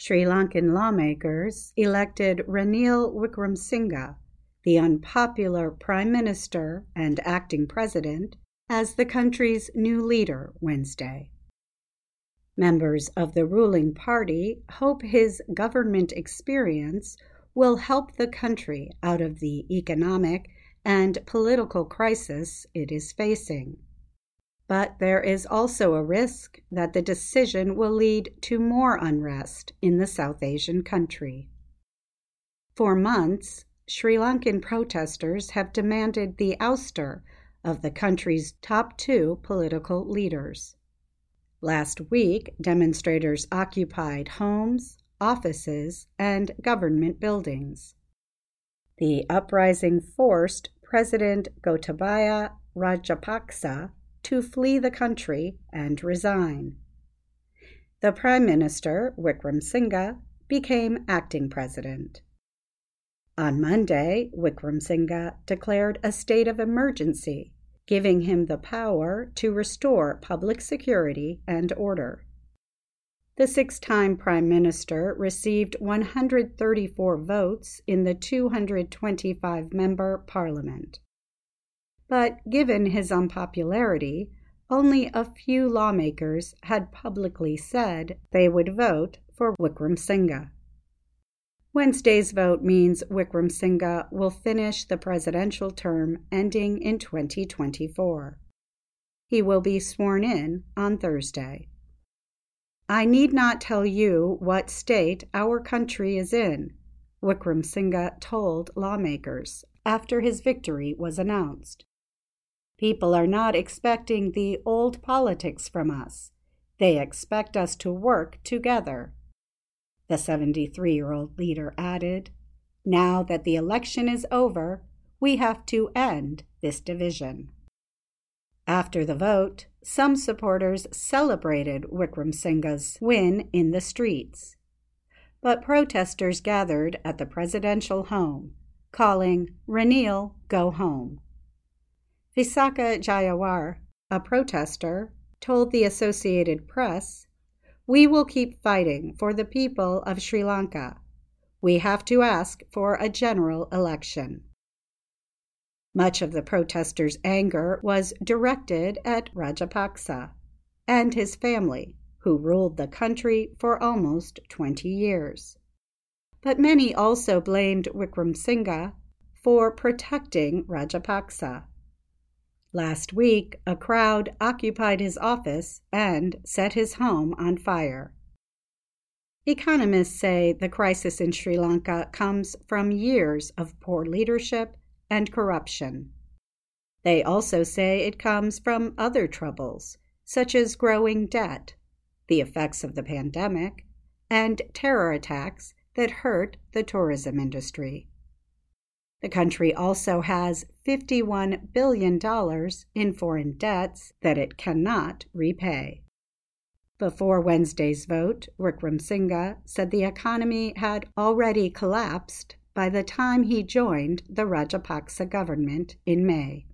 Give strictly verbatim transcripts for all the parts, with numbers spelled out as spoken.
Sri Lankan lawmakers elected Ranil Wickremesinghe, the unpopular prime minister and acting president, as the country's new leader Wednesday. Members of the ruling party hope his government experience will help the country out of the economic and political crisis it is facing. But there is also a risk that the decision will lead to more unrest in the South Asian country. For months, Sri Lankan protesters have demanded the ouster of the country's top two political leaders. Last week, demonstrators occupied homes, offices, and government buildings. The uprising forced President Gotabaya Rajapaksa to flee the country and resign. The Prime Minister, Wickremesinghe, became acting president. On Monday, Wickremesinghe declared a state of emergency, giving him the power to restore public security and order. The six-time Prime Minister received one hundred thirty-four votes in the two hundred twenty-five member parliament. But given his unpopularity, only a few lawmakers had publicly said they would vote for Wickremesinghe. Wednesday's vote means Wickremesinghe will finish the presidential term ending in twenty twenty-four. He will be sworn in on Thursday. "I need not tell you what state our country is in," Wickremesinghe told lawmakers after his victory was announced. "People are not expecting the old politics from us. They expect us to work together." The seventy-three-year-old leader added, "Now that the election is over, we have to end this division." After the vote, some supporters celebrated Wickremesinghe's win in the streets. But protesters gathered at the presidential home, calling "Ranil, go home." Visakha Jayawar, a protester, told the Associated Press, "We will keep fighting for the people of Sri Lanka. We have to ask for a general election." Much of the protesters' anger was directed at Rajapaksa and his family, who ruled the country for almost twenty years. But many also blamed Wickremesinghe for protecting Rajapaksa. Last week, a crowd occupied his office and set his home on fire. Economists say the crisis in Sri Lanka comes from years of poor leadership and corruption. They also say it comes from other troubles, such as growing debt, the effects of the pandemic, and terror attacks that hurt the tourism industry. The country also has fifty-one billion dollars in foreign debts that it cannot repay. Before Wednesday's vote, Wickremesinghe said the economy had already collapsed by the time he joined the Rajapaksa government in May.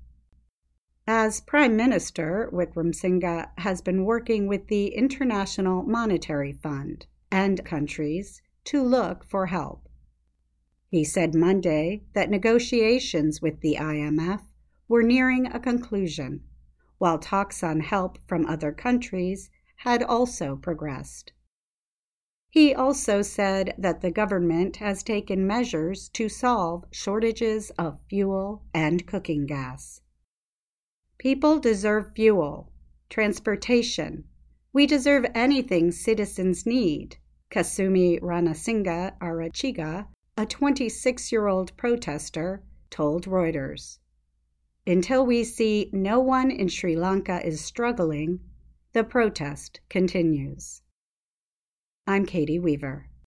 As Prime Minister, Wickremesinghe has been working with the International Monetary Fund and countries to look for help. He said Monday that negotiations with the I M F were nearing a conclusion, while talks on help from other countries had also progressed. He also said that the government has taken measures to solve shortages of fuel and cooking gas. "People deserve fuel, transportation. We deserve anything citizens need," Kasumi Ranasinghe Arachiga, a twenty-six-year-old protester, told Reuters. "Until we see no one in Sri Lanka is struggling, the protest continues." I'm Katie Weaver.